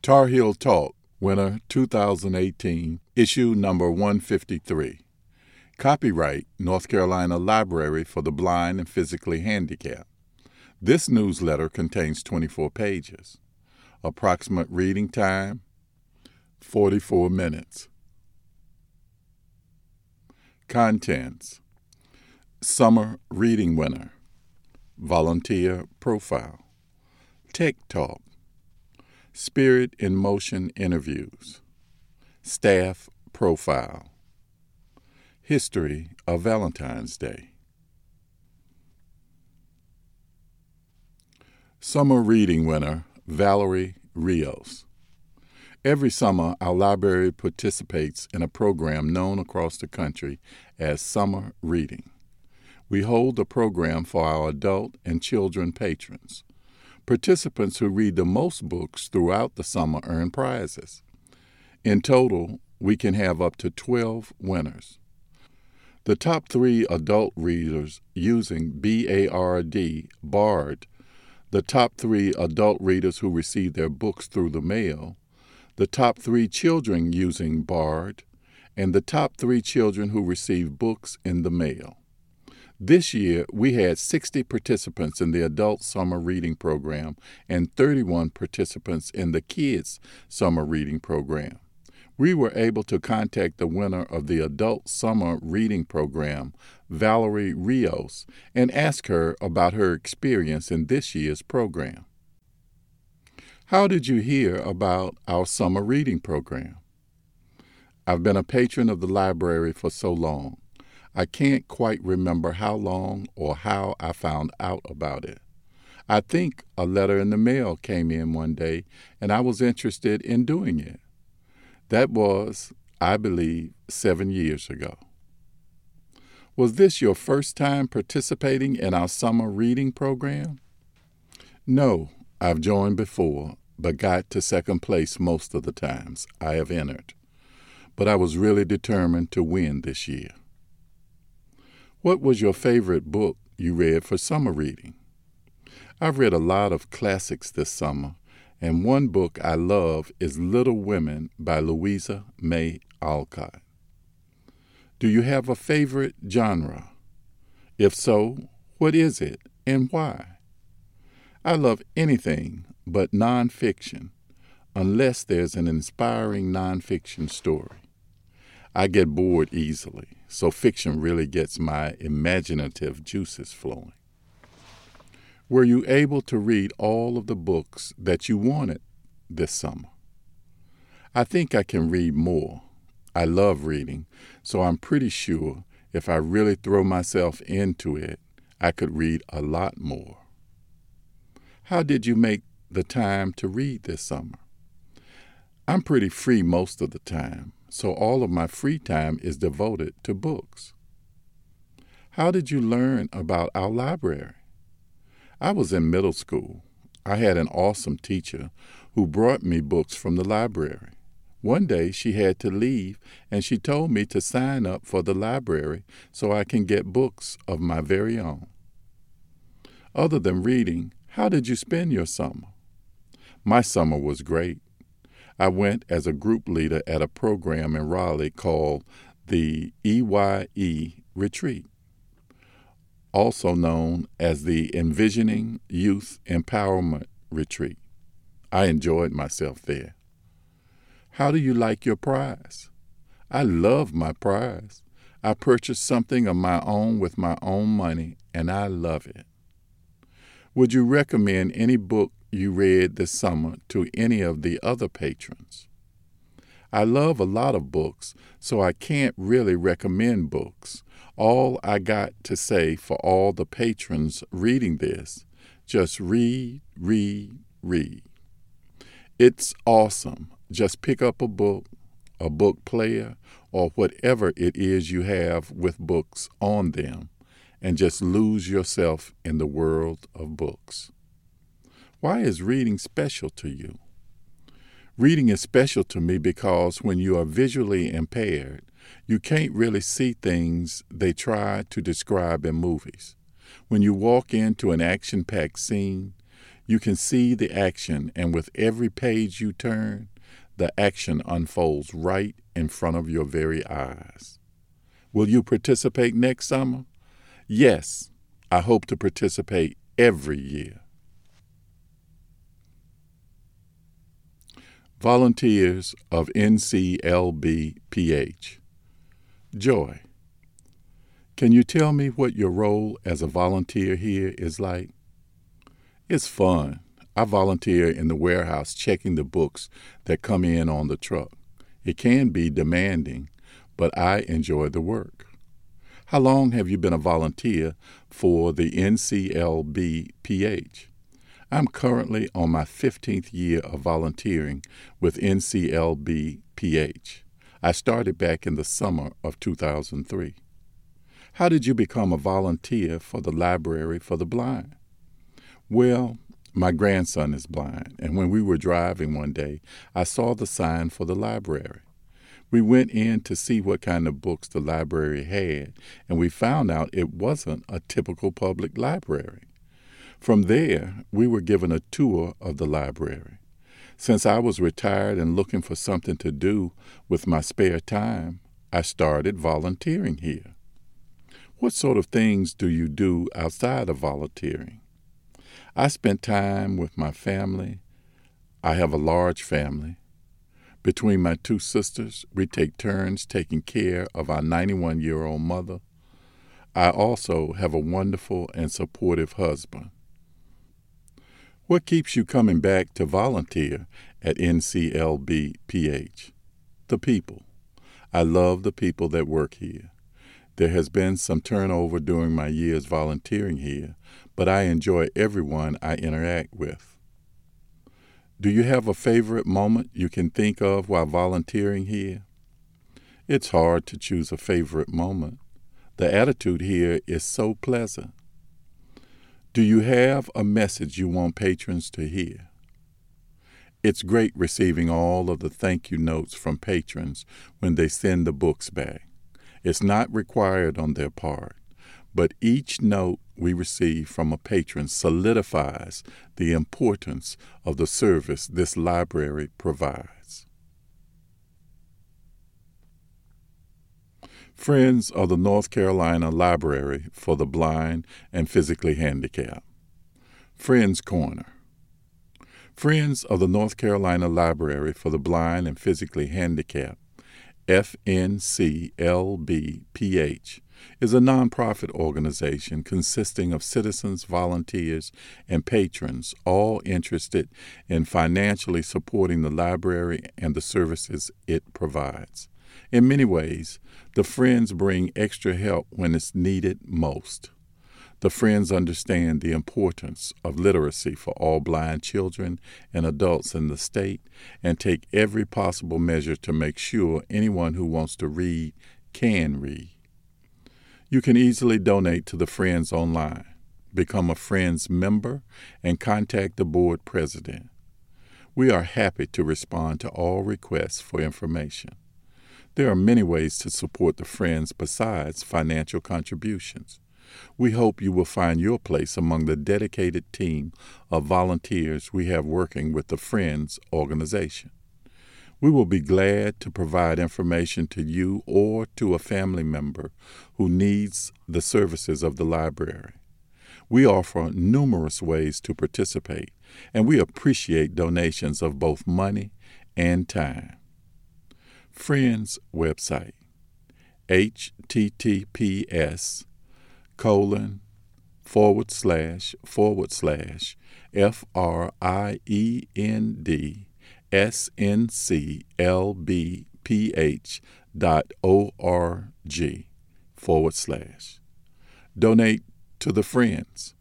Tar Heel Talk, winner 2018, issue number 153. Copyright North Carolina Library for the Blind and Physically Handicapped. This newsletter contains 24 pages. Approximate reading time, 44 minutes. Contents: Summer Reading Winner, Volunteer Profile, Tech Talk, Spirit in Motion Interviews, Staff Profile, History of Valentine's Day. Summer Reading Winner, Valerie Rios. Every summer, our library participates in a program known across the country as Summer Reading. We hold the program for our adult and children patrons. Participants who read the most books throughout the summer earn prizes. In total, we can have up to 12 winners. The top 3 adult readers using BARD, the top 3 adult readers who receive their books through the mail, the top 3 children using BARD, and the top 3 children who receive books in the mail. This year, we had 60 participants in the Adult Summer Reading Program and 31 participants in the Kids Summer Reading Program. We were able to contact the winner of the Adult Summer Reading Program, Valerie Rios, and ask her about her experience in this year's program. How did you hear about our summer reading program? I've been a patron of the library for so long. I can't quite remember how long or how I found out about it. I think a letter in the mail came in one day, and I was interested in doing it. That was, I believe, 7 years ago. Was this your first time participating in our summer reading program? No, I've joined before, but got to second place most of the times I have entered. But I was really determined to win this year. What was your favorite book you read for summer reading? I've read a lot of classics this summer, and one book I love is Little Women by Louisa May Alcott. Do you have a favorite genre? If so, what is it and why? I love anything but nonfiction, unless there's an inspiring nonfiction story. I get bored easily, so fiction really gets my imaginative juices flowing. Were you able to read all of the books that you wanted this summer? I think I can read more. I love reading, so I'm pretty sure if I really throw myself into it, I could read a lot more. How did you make the time to read this summer? I'm pretty free most of the time, so all of my free time is devoted to books. How did you learn about our library? I was in middle school. I had an awesome teacher who brought me books from the library. One day she had to leave, and she told me to sign up for the library so I can get books of my very own. Other than reading, how did you spend your summer? My summer was great. I went as a group leader at a program in Raleigh called the EYE Retreat, also known as the Envisioning Youth Empowerment Retreat. I enjoyed myself there. How do you like your prize? I love my prize. I purchased something of my own with my own money, and I love it. Would you recommend any book you read this summer to any of the other patrons? I love a lot of books, so I can't really recommend books. All I got to say for all the patrons reading this, just read, read, read. It's awesome. Just pick up a book player, or whatever it is you have with books on them, and just lose yourself in the world of books. Why is reading special to you? Reading is special to me because when you are visually impaired, you can't really see things they try to describe in movies. When you walk into an action-packed scene, You can see the action, and with every page you turn, the action unfolds right in front of your very eyes. Will you participate next summer? Yes, I hope to participate every year. Volunteers of NCLB-PH. Joy, can you tell me what your role as a volunteer here is like? It's fun. I volunteer in the warehouse checking the books that come in on the truck. It can be demanding, but I enjoy the work. How long have you been a volunteer for the NCLB-PH? I'm currently on my 15th year of volunteering with NCLB-PH. I started back in the summer of 2003. How did you become a volunteer for the Library for the Blind? Well, my grandson is blind, and when we were driving one day, I saw the sign for the library. We went in to see what kind of books the library had, and we found out it wasn't a typical public library. From there, we were given a tour of the library. Since I was retired and looking for something to do with my spare time, I started volunteering here. What sort of things do you do outside of volunteering? I spent time with my family. I have a large family. Between my two sisters, we take turns taking care of our 91-year-old mother. I also have a wonderful and supportive husband. What keeps you coming back to volunteer at NCLB-PH? The people. I love the people that work here. There has been some turnover during my years volunteering here, but I enjoy everyone I interact with. Do you have a favorite moment you can think of while volunteering here? It's hard to choose a favorite moment. The attitude here is so pleasant. Do you have a message you want patrons to hear? It's great receiving all of the thank you notes from patrons when they send the books back. It's not required on their part, but each note we receive from a patron solidifies the importance of the service this library provides. Friends of the North Carolina Library for the Blind and Physically Handicapped. Friends Corner. Friends of the North Carolina Library for the Blind and Physically Handicapped, FNCLB-PH, is a nonprofit organization consisting of citizens, volunteers, and patrons, all interested in financially supporting the library and the services it provides. In many ways, the Friends bring extra help when it's needed most. The Friends understand the importance of literacy for all blind children and adults in the state and take every possible measure to make sure anyone who wants to read can read. You can easily donate to the Friends online, become a Friends member, and contact the board president. We are happy to respond to all requests for information. There are many ways to support the Friends besides financial contributions. We hope you will find your place among the dedicated team of volunteers we have working with the Friends organization. We will be glad to provide information to you or to a family member who needs the services of the library. We offer numerous ways to participate, and we appreciate donations of both money and time. Friends website, https://friendsclbph.org/. Donate to the Friends.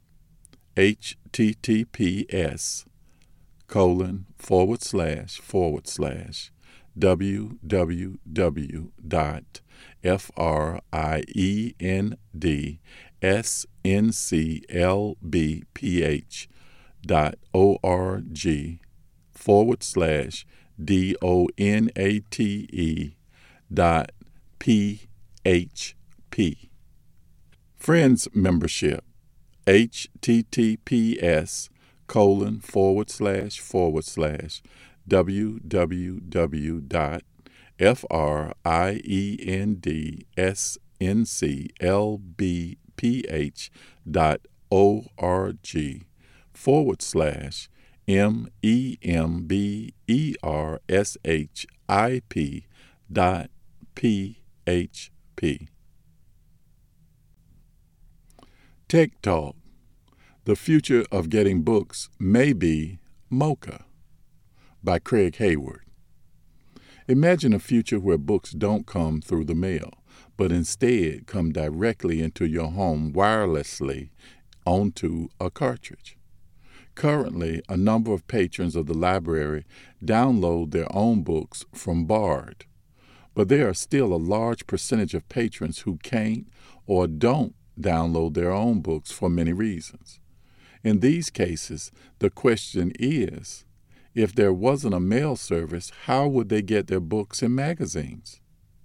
https://www.friendsclbph.org/donate. Friends membership, https:// www.friendship.php. Tech Talk. The Future of Getting Books May Be Mocha by Craig Hayward. Imagine a future where books don't come through the mail, but instead come directly into your home wirelessly onto a cartridge. Currently, a number of patrons of the library download their own books from Bard, but there are still a large percentage of patrons who can't or don't download their own books for many reasons. In these cases, the question is, if there wasn't a mail service, how would they get their books and magazines?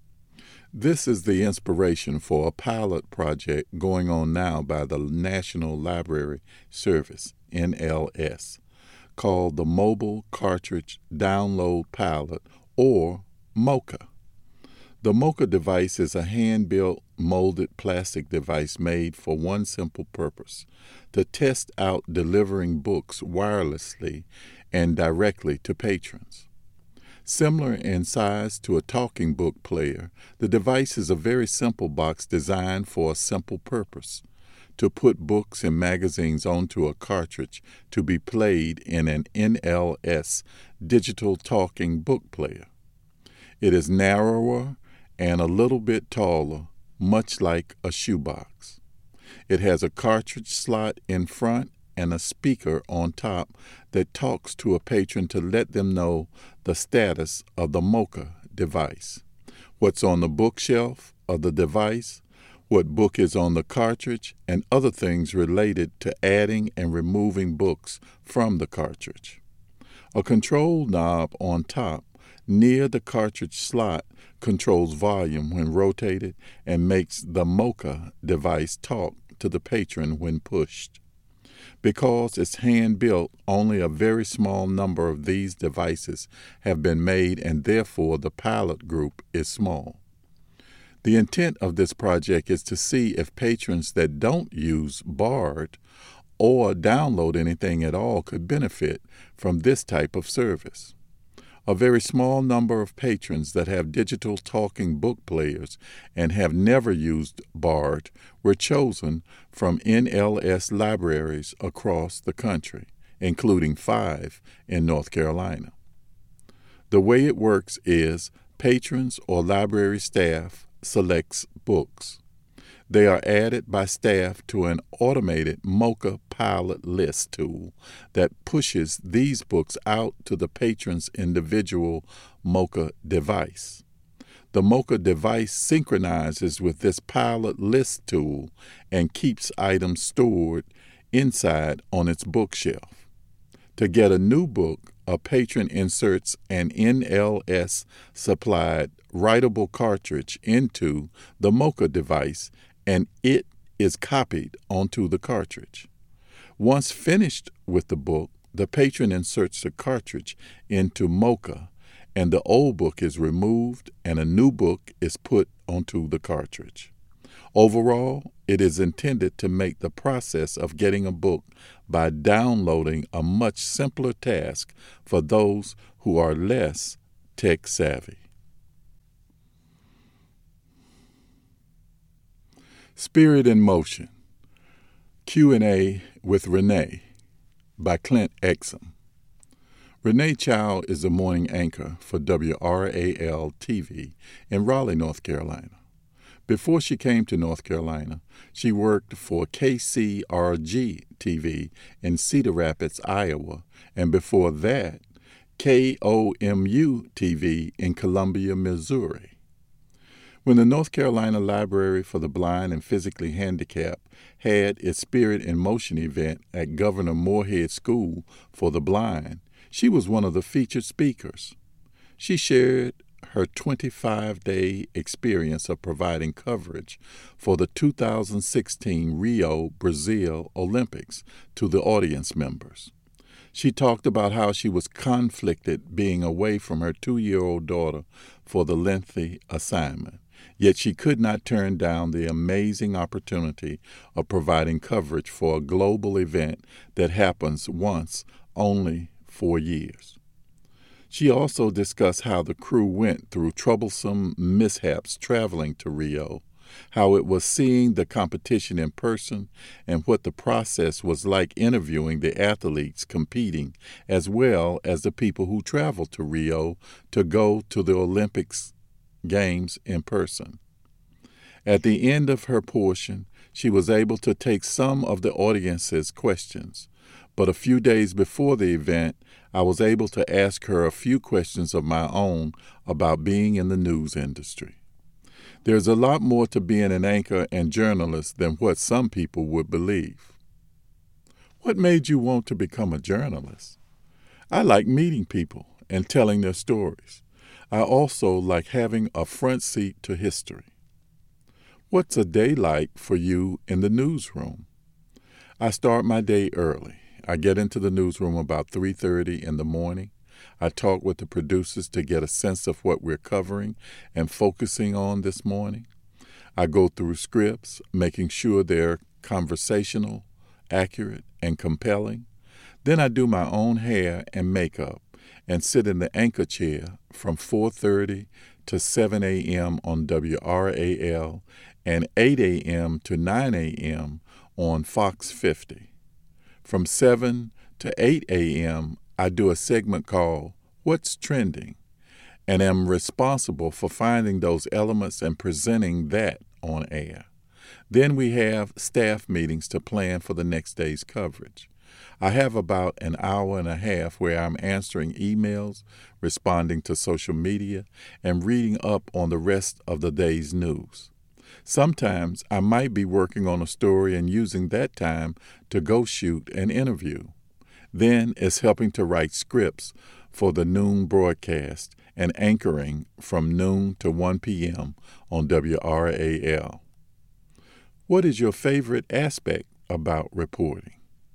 This is the inspiration for a pilot project going on now by the National Library Service, NLS, called the Mobile Cartridge Download Pilot, or MOCA. The MOCA device is a hand-built, molded plastic device made for one simple purpose: to test out delivering books wirelessly and directly to patrons. Similar in size to a talking book player, the device is a very simple box designed for a simple purpose: to put books and magazines onto a cartridge to be played in an NLS digital talking book player. It is narrower and a little bit taller, much like a shoebox. It has a cartridge slot in front and a speaker on top that talks to a patron to let them know the status of the MOCA device, what's on the bookshelf of the device, what book is on the cartridge, and other things related to adding and removing books from the cartridge. A control knob on top near the cartridge slot controls volume when rotated and makes the MOCA device talk to the patron when pushed. Because it's hand-built, only a very small number of these devices have been made, and therefore the pilot group is small. The intent of this project is to see if patrons that don't use Bard or download anything at all could benefit from this type of service. A very small number of patrons that have digital talking book players and have never used Bard were chosen from NLS libraries across the country, including 5 in North Carolina. The way it works is patrons or library staff selects books. They are added by staff to an automated MOCA pilot list tool that pushes these books out to the patron's individual MOCA device. The MOCA device synchronizes with this pilot list tool and keeps items stored inside on its bookshelf. To get a new book, a patron inserts an NLS-supplied writable cartridge into the MOCA device, and it is copied onto the cartridge. Once finished with the book, the patron inserts the cartridge into MOCA, and the old book is removed and a new book is put onto the cartridge. Overall, it is intended to make the process of getting a book by downloading a much simpler task for those who are less tech savvy. Spirit in Motion, Q&A with Renee by Clint Exum. Renee Chow is the morning anchor for WRAL-TV in Raleigh, North Carolina. Before she came to North Carolina, she worked for KCRG-TV in Cedar Rapids, Iowa, and before that, KOMU-TV in Columbia, Missouri. When the North Carolina Library for the Blind and Physically Handicapped had its Spirit in Motion event at Governor Moorhead School for the Blind, she was one of the featured speakers. She shared her 25-day experience of providing coverage for the 2016 Rio, Brazil Olympics to the audience members. She talked about how she was conflicted being away from her 2-year-old daughter for the lengthy assignment, yet she could not turn down the amazing opportunity of providing coverage for a global event that happens once only 4 years. She also discussed how the crew went through troublesome mishaps traveling to Rio, how it was seeing the competition in person, and what the process was like interviewing the athletes competing, as well as the people who traveled to Rio to go to the Olympics Games in person. At the end of her portion, she was able to take some of the audience's questions, but a few days before the event, I was able to ask her a few questions of my own about being in the news industry. There's a lot more to being an anchor and journalist than what some people would believe. What made you want to become a journalist? I like meeting people and telling their stories. I also like having a front seat to history. What's a day like for you in the newsroom? I start my day early. I get into the newsroom about 3:30 in the morning. I talk with the producers to get a sense of what we're covering and focusing on this morning. I go through scripts, making sure they're conversational, accurate, and compelling. Then I do my own hair and makeup and sit in the anchor chair from 4:30 to 7 a.m. on WRAL and 8 a.m. to 9 a.m. on Fox 50. From 7 to 8 a.m., I do a segment called What's Trending, and am responsible for finding those elements and presenting that on air. Then we have staff meetings to plan for the next day's coverage. I have about an hour and a half where I'm answering emails, responding to social media, and reading up on the rest of the day's news. Sometimes I might be working on a story and using that time to go shoot an interview. Then it's helping to write scripts for the noon broadcast and anchoring from noon to 1 p.m. on WRAL. What is your favorite aspect about reporting?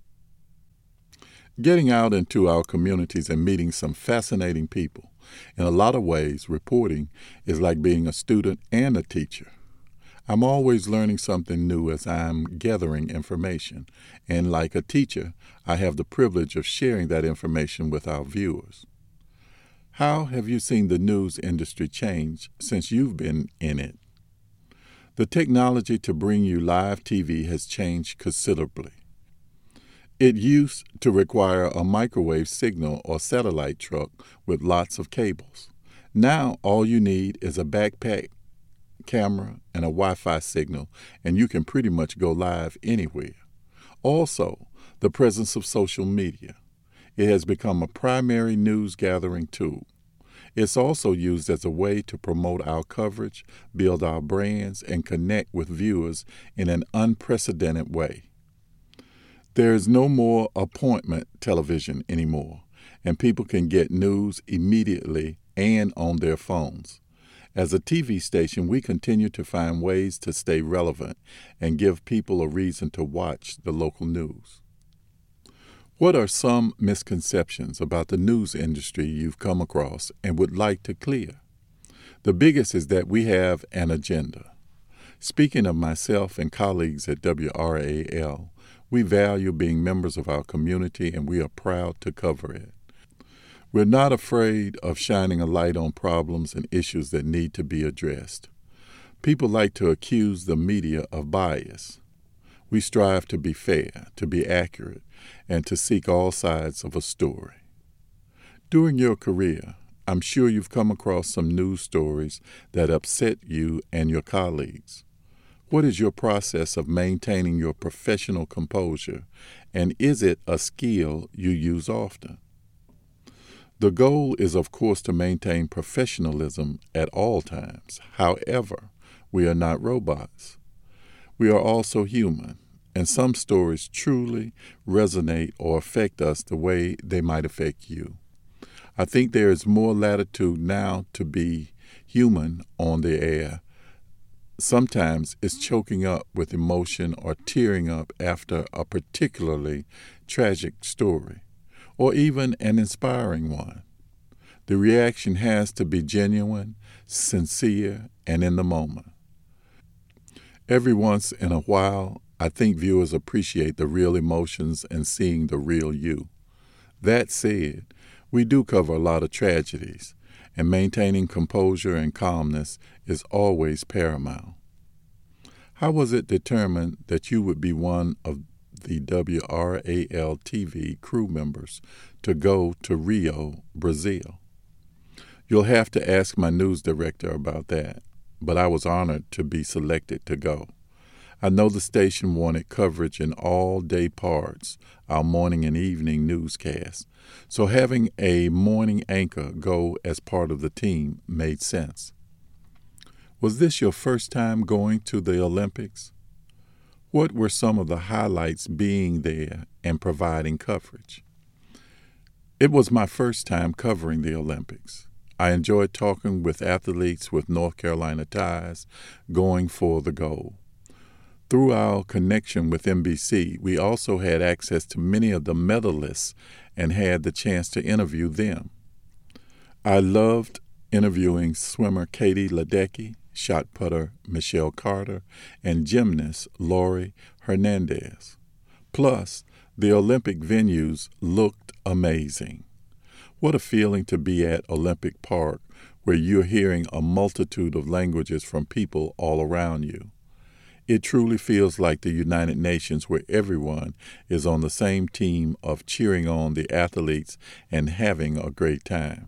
Getting out into our communities and meeting some fascinating people. In a lot of ways, reporting is like being a student and a teacher. I'm always learning something new as I'm gathering information, and like a teacher, I have the privilege of sharing that information with our viewers. How have you seen the news industry change since you've been in it? The technology to bring you live TV has changed considerably. It used to require a microwave signal or satellite truck with lots of cables. Now all you need is a backpack, camera, and a Wi-Fi signal, and you can pretty much go live anywhere. Also, the presence of social media. It has become a primary news gathering tool. It's also used as a way to promote our coverage, build our brands, and connect with viewers in an unprecedented way. There is no more appointment television anymore, and people can get news immediately and on their phones. As a TV station, we continue to find ways to stay relevant and give people a reason to watch the local news. What are some misconceptions about the news industry you've come across and would like to clear? The biggest is that we have an agenda. Speaking of myself and colleagues at WRAL, we value being members of our community and we are proud to cover it. We're not afraid of shining a light on problems and issues that need to be addressed. People like to accuse the media of bias. We strive to be fair, to be accurate, and to seek all sides of a story. During your career, I'm sure you've come across some news stories that upset you and your colleagues. What is your process of maintaining your professional composure, and is it a skill you use often? The goal is, of course, to maintain professionalism at all times. However, we are not robots. We are also human, and some stories truly resonate or affect us the way they might affect you. I think there is more latitude now to be human on the air. Sometimes it's choking up with emotion or tearing up after a particularly tragic story, or even an inspiring one. The reaction has to be genuine, sincere, and in the moment. Every once in a while, I think viewers appreciate the real emotions and seeing the real you. That said, we do cover a lot of tragedies, and maintaining composure and calmness is always paramount. How was it determined that you would be one of the WRAL-TV crew members to go to Rio, Brazil? You'll have to ask my news director about that, but I was honored to be selected to go. I know the station wanted coverage in all day parts, our morning and evening newscasts, so having a morning anchor go as part of the team made sense. Was this your first time going to the Olympics? What were some of the highlights being there and providing coverage? It was my first time covering the Olympics. I enjoyed talking with athletes with North Carolina ties going for the gold. Through our connection with NBC, we also had access to many of the medalists and had the chance to interview them. I loved interviewing swimmer Katie Ledecky, shot putter Michelle Carter, and gymnast Laurie Hernandez. Plus, the Olympic venues looked amazing. What a feeling to be at Olympic Park, where you're hearing a multitude of languages from people all around you. It truly feels like the United Nations, where everyone is on the same team of cheering on the athletes and having a great time.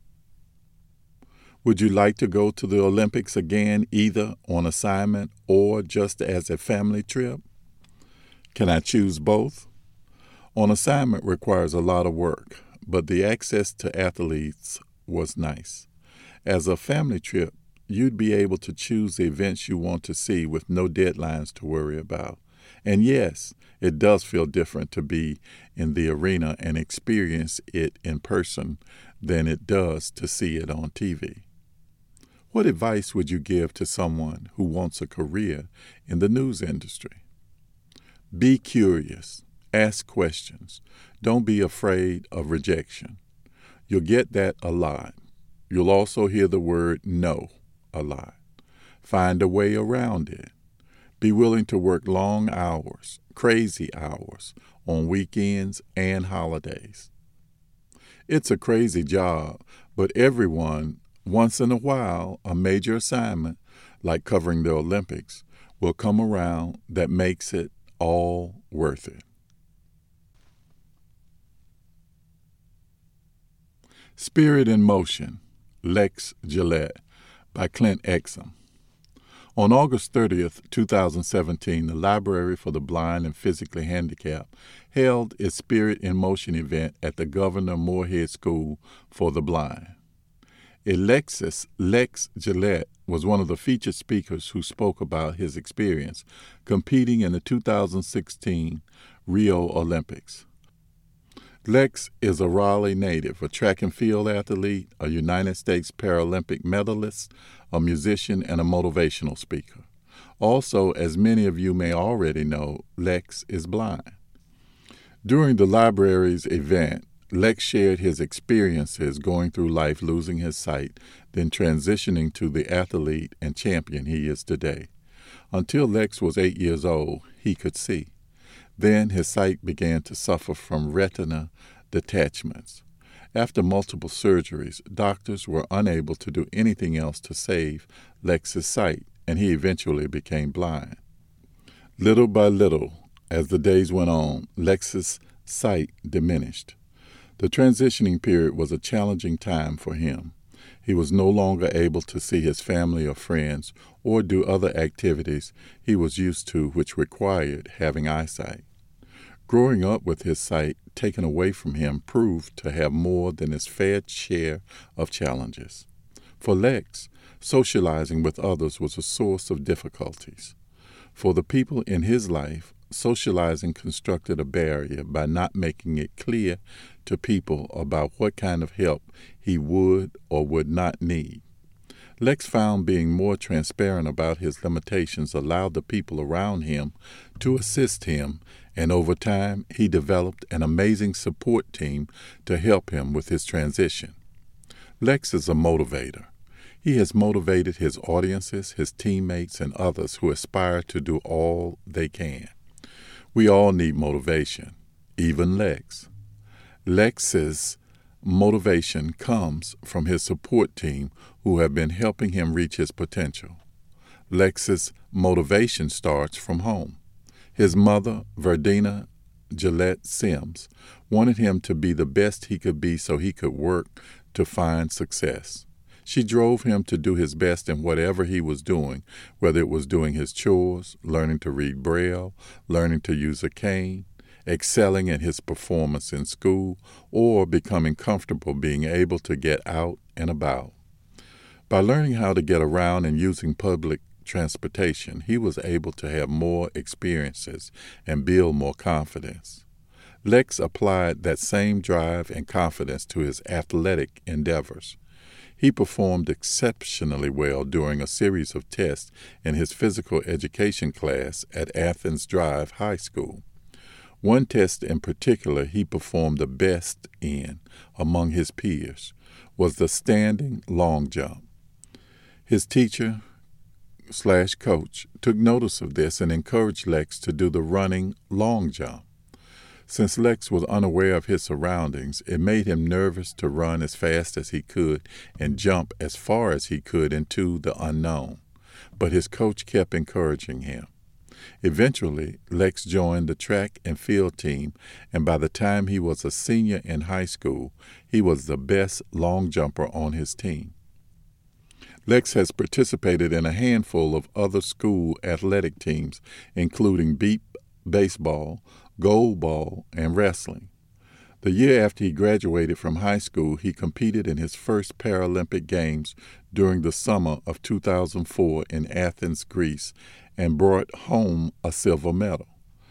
Would you like to go to the Olympics again, either on assignment or just as a family trip? Can I choose both? On assignment requires a lot of work, but the access to athletes was nice. As a family trip, you'd be able to choose the events you want to see with no deadlines to worry about. And yes, it does feel different to be in the arena and experience it in person than it does to see it on TV. What advice would you give to someone who wants a career in the news industry? Be curious. Ask questions. Don't be afraid of rejection. You'll get that a lot. You'll also hear the word no a lot. Find a way around it. Be willing to work long hours, crazy hours, on weekends and holidays. It's a crazy job, but everyone, once in a while, a major assignment, like covering the Olympics, will come around that makes it all worth it. Spirit in Motion, Lex Gillette, by Clint Exum. On August 30th, 2017, the Library for the Blind and Physically Handicapped held its Spirit in Motion event at the Governor Moorhead School for the Blind. Alexis Lex Gillette was one of the featured speakers who spoke about his experience competing in the 2016 Rio Olympics. Lex is a Raleigh native, a track and field athlete, a United States Paralympic medalist, a musician, and a motivational speaker. Also, as many of you may already know, Lex is blind. During the library's event, Lex shared his experiences going through life losing his sight, then transitioning to the athlete and champion he is today. Until Lex was 8 years old, he could see. Then his sight began to suffer from retina detachments. After multiple surgeries, doctors were unable to do anything else to save Lex's sight, and he eventually became blind. Little by little, as the days went on, Lex's sight diminished. The transitioning period was a challenging time for him. He was no longer able to see his family or friends or do other activities he was used to which required having eyesight. Growing up with his sight taken away from him proved to have more than his fair share of challenges. For Lex, socializing with others was a source of difficulties. For the people in his life, socializing constructed a barrier by not making it clear to people about what kind of help he would or would not need. Lex found being more transparent about his limitations allowed the people around him to assist him, and over time he developed an amazing support team to help him with his transition. Lex is a motivator. He has motivated his audiences, his teammates, and others who aspire to do all they can. We all need motivation, even Lex. Lex's motivation comes from his support team who have been helping him reach his potential. Lex's motivation starts from home. His mother, Verdina Gillette Sims, wanted him to be the best he could be so he could work to find success. She drove him to do his best in whatever he was doing, whether it was doing his chores, learning to read Braille, learning to use a cane, excelling in his performance in school, or becoming comfortable being able to get out and about. By learning how to get around and using public transportation, he was able to have more experiences and build more confidence. Lex applied that same drive and confidence to his athletic endeavors. He performed exceptionally well during a series of tests in his physical education class at Athens Drive High School. One test in particular he performed the best in among his peers was the standing long jump. His teacher/coach took notice of this and encouraged Lex to do the running long jump. Since Lex was unaware of his surroundings, it made him nervous to run as fast as he could and jump as far as he could into the unknown. But his coach kept encouraging him. Eventually, Lex joined the track and field team, and by the time he was a senior in high school, he was the best long jumper on his team. Lex has participated in a handful of other school athletic teams, including beep baseball, goalball, and wrestling. The year after he graduated from high school, he competed in his first Paralympic Games during the summer of 2004 in Athens, Greece, and brought home a silver medal.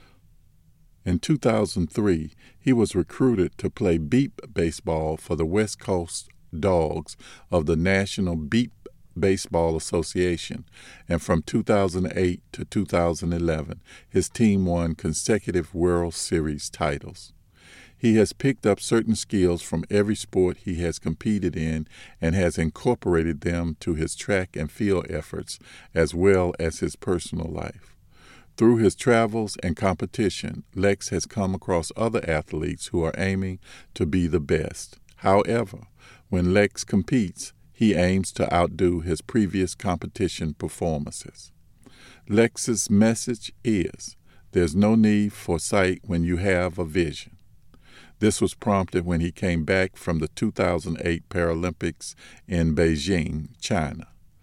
In 2003, he was recruited to play beep baseball for the West Coast Dogs of the National Beep Baseball Association, and from 2008 to 2011, his team won consecutive World Series titles. He has picked up certain skills from every sport he has competed in and has incorporated them to his track and field efforts as well as his personal life. Through his travels and competition, Lex has come across other athletes who are aiming to be the best. However, when Lex competes, he aims to outdo his previous competition performances. Lex's message is, there's no need for sight when you have a vision. This was prompted when he came back from the 2008 Paralympics in Beijing, China.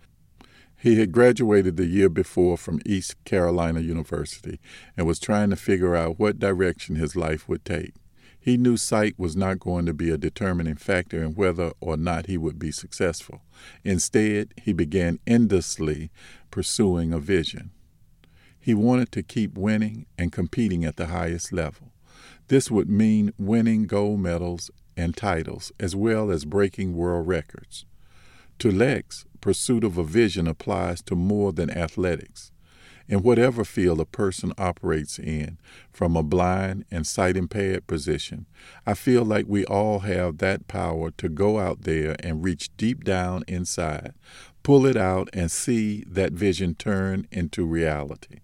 He had graduated the year before from East Carolina University and was trying to figure out what direction his life would take. He knew sight was not going to be a determining factor in whether or not he would be successful. Instead, he began endlessly pursuing a vision. He wanted to keep winning and competing at the highest level. This would mean winning gold medals and titles, as well as breaking world records. To Lex, pursuit of a vision applies to more than athletics. In whatever field a person operates in, from a blind and sight-impaired position, I feel like we all have that power to go out there and reach deep down inside, pull it out, and see that vision turn into reality.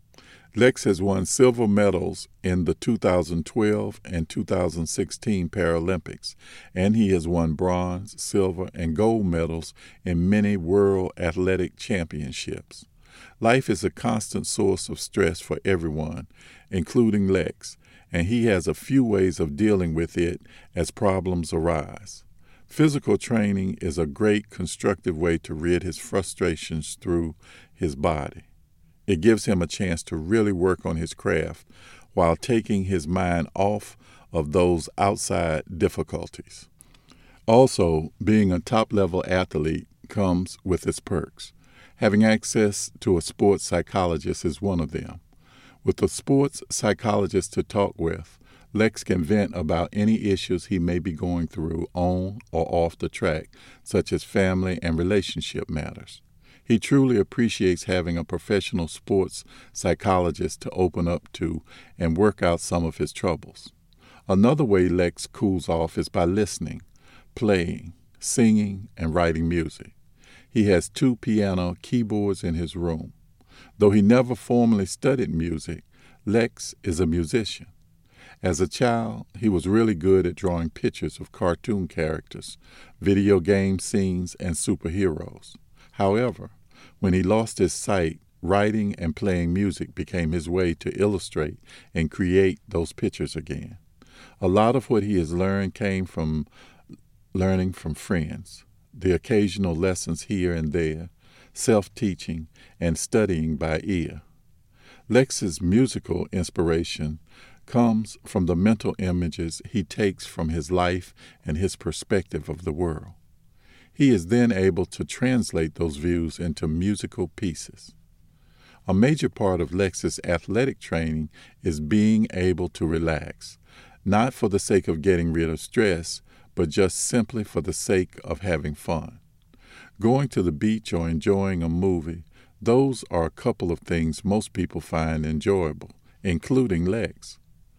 Lex has won silver medals in the 2012 and 2016 Paralympics, and he has won bronze, silver, and gold medals in many World Athletic Championships. Life is a constant source of stress for everyone, including Lex, and he has a few ways of dealing with it as problems arise. Physical training is a great constructive way to rid his frustrations through his body. It gives him a chance to really work on his craft while taking his mind off of those outside difficulties. Also, being a top-level athlete comes with its perks. Having access to a sports psychologist is one of them. With a sports psychologist to talk with, Lex can vent about any issues he may be going through on or off the track, such as family and relationship matters. He truly appreciates having a professional sports psychologist to open up to and work out some of his troubles. Another way Lex cools off is by listening, playing, singing, and writing music. He has 2 piano keyboards in his room. Though he never formally studied music, Lex is a musician. As a child, he was really good at drawing pictures of cartoon characters, video game scenes, and superheroes. However, when he lost his sight, writing and playing music became his way to illustrate and create those pictures again. A lot of what he has learned came from learning from friends, the occasional lessons here and there, self-teaching, and studying by ear. Lex's musical inspiration comes from the mental images he takes from his life and his perspective of the world. He is then able to translate those views into musical pieces. A major part of Lex's athletic training is being able to relax, not for the sake of getting rid of stress, but just simply for the sake of having fun. Going to the beach or enjoying a movie, those are a couple of things most people find enjoyable, including Lex.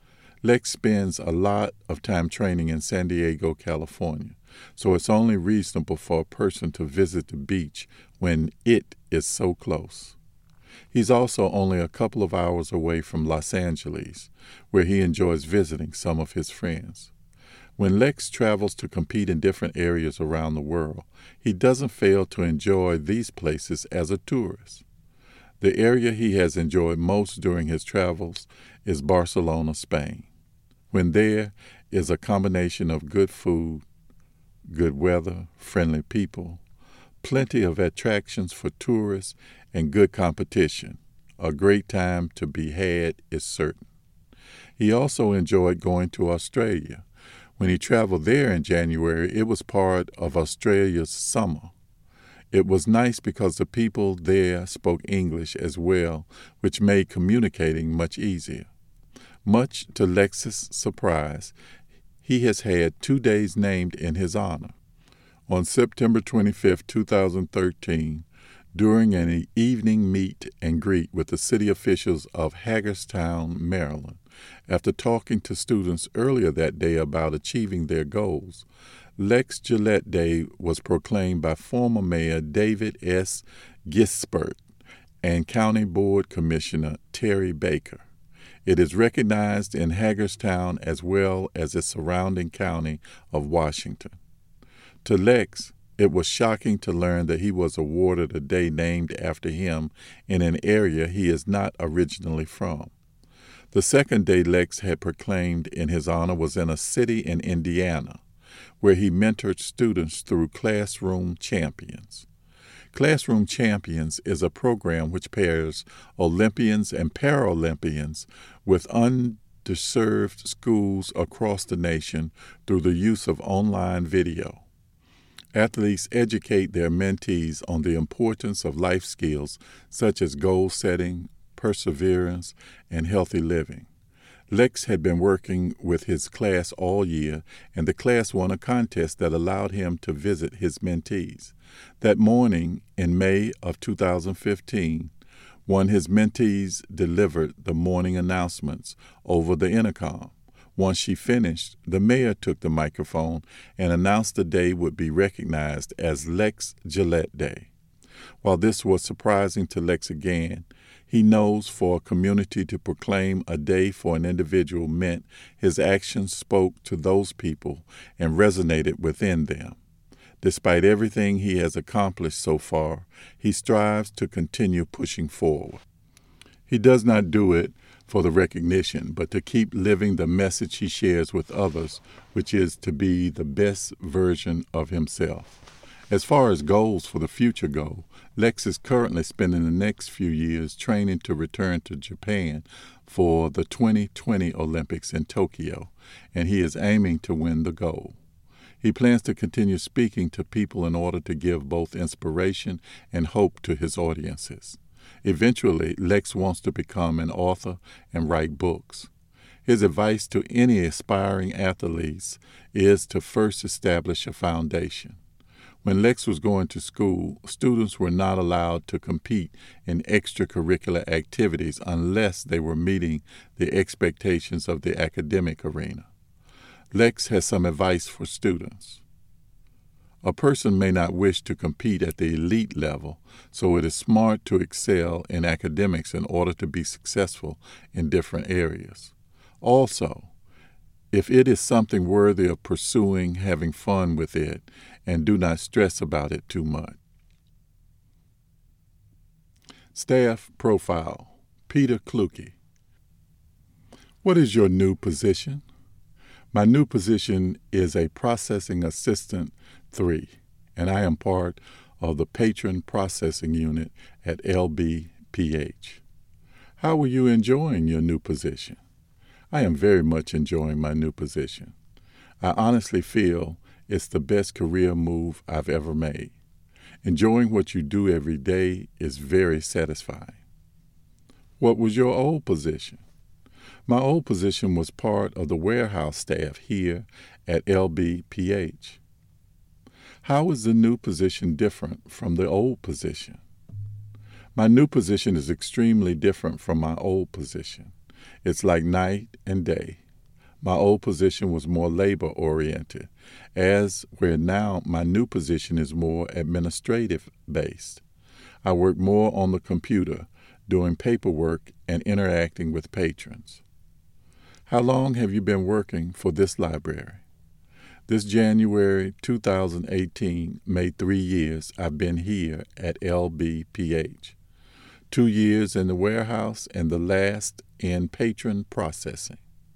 Lex spends a lot of time training in San Diego, California, so it's only reasonable for a person to visit the beach when it is so close. He's also only a couple of hours away from Los Angeles, where he enjoys visiting some of his friends. When Lex travels to compete in different areas around the world, he doesn't fail to enjoy these places as a tourist. The area he has enjoyed most during his travels is Barcelona, Spain. When there is a combination of good food, good weather, friendly people, plenty of attractions for tourists, and good competition. A great time to be had is certain. He also enjoyed going to Australia. When he traveled there in January, it was part of Australia's summer. It was nice because the people there spoke English as well, which made communicating much easier. Much to Lex's surprise, he has had 2 days named in his honor. On September 25, 2013, during an evening meet and greet with the city officials of Hagerstown, Maryland, after talking to students earlier that day about achieving their goals, Lex Gillette Day was proclaimed by former Mayor David S. Gisbert and County Board Commissioner Terry Baker. It is recognized in Hagerstown as well as its surrounding county of Washington. To Lex, it was shocking to learn that he was awarded a day named after him in an area he is not originally from. The second day Lex had proclaimed in his honor was in a city in Indiana, where he mentored students through Classroom Champions. Classroom Champions is a program which pairs Olympians and Paralympians with underserved schools across the nation through the use of online video. Athletes educate their mentees on the importance of life skills such as goal setting, perseverance, and healthy living. Lex had been working with his class all year, and the class won a contest that allowed him to visit his mentees. That morning, in May of 2015, one of his mentees delivered the morning announcements over the intercom. Once she finished, the mayor took the microphone and announced the day would be recognized as Lex Gillette Day. While this was surprising to Lex again, he knows for a community to proclaim a day for an individual meant his actions spoke to those people and resonated within them. Despite everything he has accomplished so far, he strives to continue pushing forward. He does not do it for the recognition, but to keep living the message he shares with others, which is to be the best version of himself. As far as goals for the future go, Lex is currently spending the next few years training to return to Japan for the 2020 Olympics in Tokyo, and he is aiming to win the gold. He plans to continue speaking to people in order to give both inspiration and hope to his audiences. Eventually, Lex wants to become an author and write books. His advice to any aspiring athletes is to first establish a foundation. When Lex was going to school, students were not allowed to compete in extracurricular activities unless they were meeting the expectations of the academic arena. Lex has some advice for students. A person may not wish to compete at the elite level, so it is smart to excel in academics in order to be successful in different areas. Also, if it is something worthy of pursuing, having fun with it, and do not stress about it too much. Staff Profile, Peter Kluge. What is your new position? My new position is a Processing Assistant 3, and I am part of the Patron Processing Unit at LBPH. How are you enjoying your new position? I am very much enjoying my new position. I honestly feel it's the best career move I've ever made. Enjoying what you do every day is very satisfying. What was your old position? My old position was part of the warehouse staff here at LBPH. How is the new position different from the old position? My new position is extremely different from my old position. It's like night and day. My old position was more labor-oriented, where now my new position is more administrative-based. I work more on the computer, doing paperwork and interacting with patrons. How long have you been working for this library? This January 2018 made 3 years I've been here at LBPH. 2 years in the warehouse and the last in patron processing.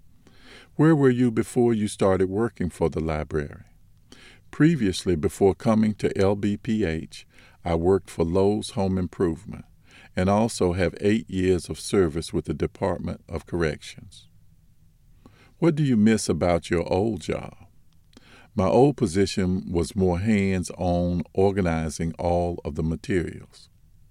Where were you before you started working for the library? Previously, before coming to LBPH, I worked for Lowe's Home Improvement and also have 8 years of service with the Department of Corrections. What do you miss about your old job? My old position was more hands-on organizing all of the materials.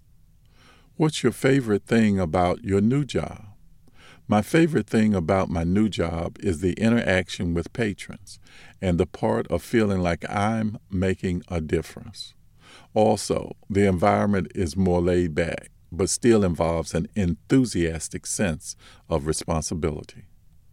What's your favorite thing about your new job? My favorite thing about my new job is the interaction with patrons and the part of feeling like I'm making a difference. Also, the environment is more laid back, but still involves an enthusiastic sense of responsibility.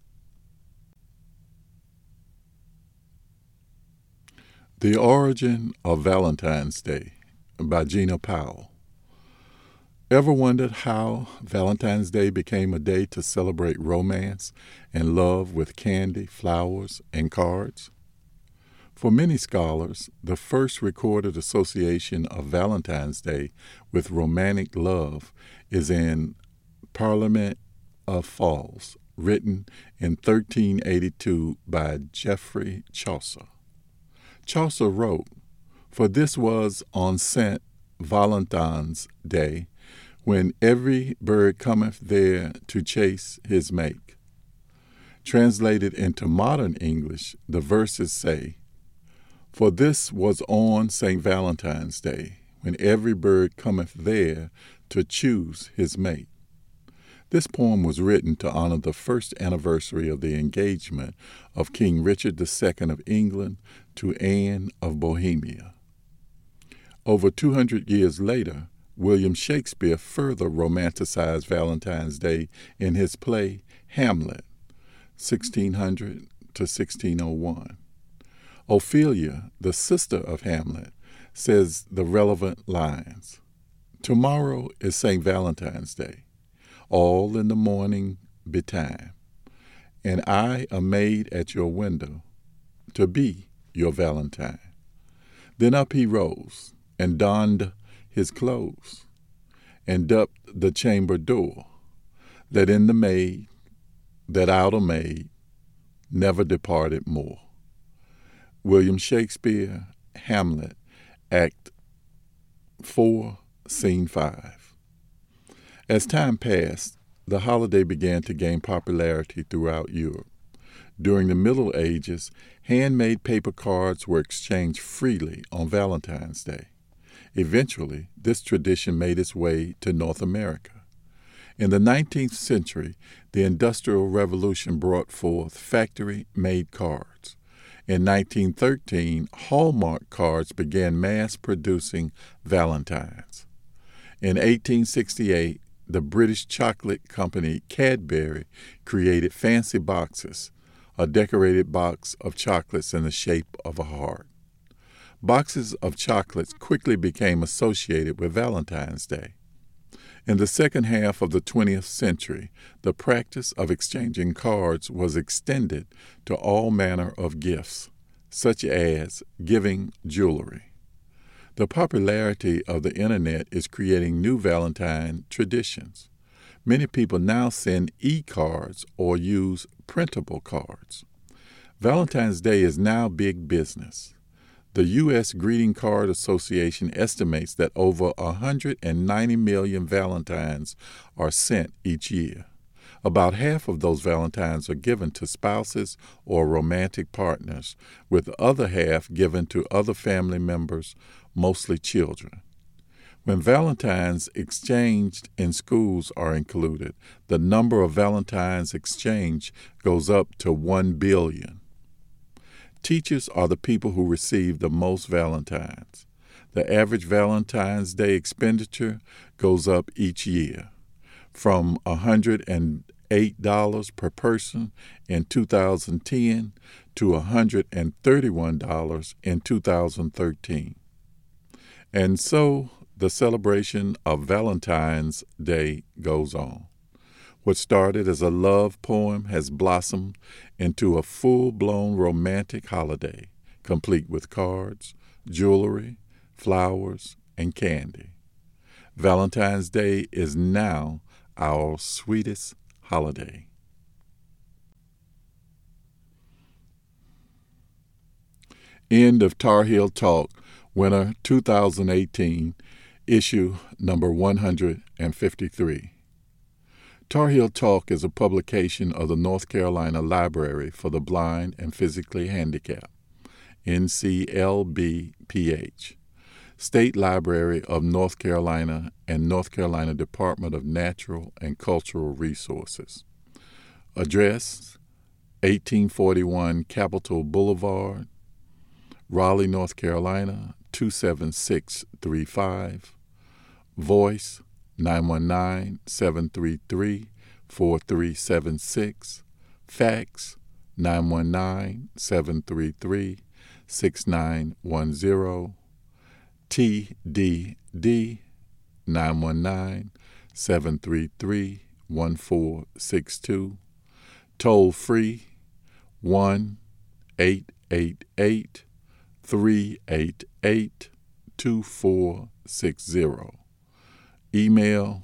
The Origin of Valentine's Day by Gina Powell. Ever wondered how Valentine's Day became a day to celebrate romance and love with candy, flowers, and cards? For many scholars, the first recorded association of Valentine's Day with romantic love is in Parliament of Falls, written in 1382 by Geoffrey Chaucer. Chaucer wrote, "For this was on Saint Valentine's Day, when every bird cometh there to chase his mate." Translated into modern English, the verses say, "For this was on St. Valentine's Day, when every bird cometh there to choose his mate." This poem was written to honor the first anniversary of the engagement of King Richard II of England to Anne of Bohemia. Over 200 years later, William Shakespeare further romanticized Valentine's Day in his play Hamlet, 1600 to 1601. Ophelia, the sister of Hamlet, says the relevant lines, "Tomorrow is St. Valentine's Day, all in the morning betime, and I a maid at your window to be your Valentine." Then up he rose and donned his clothes and dupped the chamber door, let in the maid, that out a maid never departed more. William Shakespeare, Hamlet, Act 4, Scene 5. As time passed, the holiday began to gain popularity throughout Europe. During the Middle Ages, handmade paper cards were exchanged freely on Valentine's Day. Eventually, this tradition made its way to North America. In the 19th century, the Industrial Revolution brought forth factory-made cards. In 1913, Hallmark cards began mass-producing Valentines. In 1868, the British chocolate company Cadbury created fancy boxes, a decorated box of chocolates in the shape of a heart. Boxes of chocolates quickly became associated with Valentine's Day. In the second half of the 20th century, the practice of exchanging cards was extended to all manner of gifts, such as giving jewelry. The popularity of the Internet is creating new Valentine traditions. Many people now send e-cards or use printable cards. Valentine's Day is now big business. The U.S. Greeting Card Association estimates that over 190 million Valentines are sent each year. About half of those Valentines are given to spouses or romantic partners, with the other half given to other family members, mostly children. When Valentines exchanged in schools are included, the number of Valentines exchanged goes up to 1 billion. Teachers are the people who receive the most Valentines. The average Valentine's Day expenditure goes up each year, from $108 per person in 2010 to $131 in 2013. And so the celebration of Valentine's Day goes on. What started as a love poem has blossomed into a full-blown romantic holiday, complete with cards, jewelry, flowers, and candy. Valentine's Day is now our sweetest holiday. End of Tar Heel Talk, Winter 2018, issue number 153. Tar Heel Talk is a publication of the North Carolina Library for the Blind and Physically Handicapped, NCLB-PH, State Library of North Carolina and North Carolina Department of Natural and Cultural Resources. Address: 1841 Capitol Boulevard, Raleigh, North Carolina, 27635. Voice: 919-733-4376. Fax: 919-733-6910. TDD: 919-733-1462. Toll free: 1-888-388-2460. Email: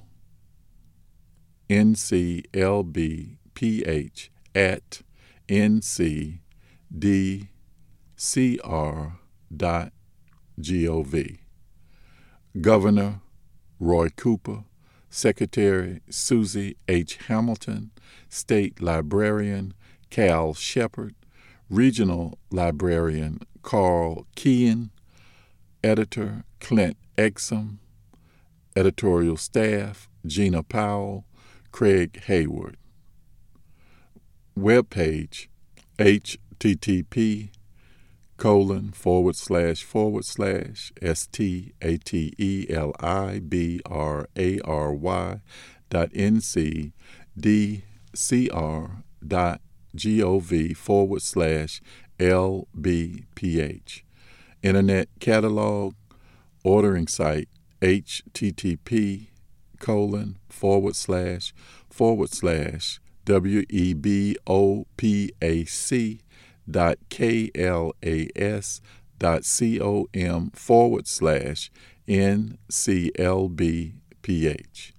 nclbph@ncdcr.gov. Governor: Roy Cooper. Secretary: Susie H. Hamilton. State Librarian: Cal Shepard. Regional Librarian: Carl Keehan. Editor: Clint Exum. Editorial Staff: Gina Powell, Craig Hayward. Webpage: http://statelybrary.ncdcr.gov/LBPH. Internet Catalog. Ordering site: http://webopac.klas.com/NCLBPH.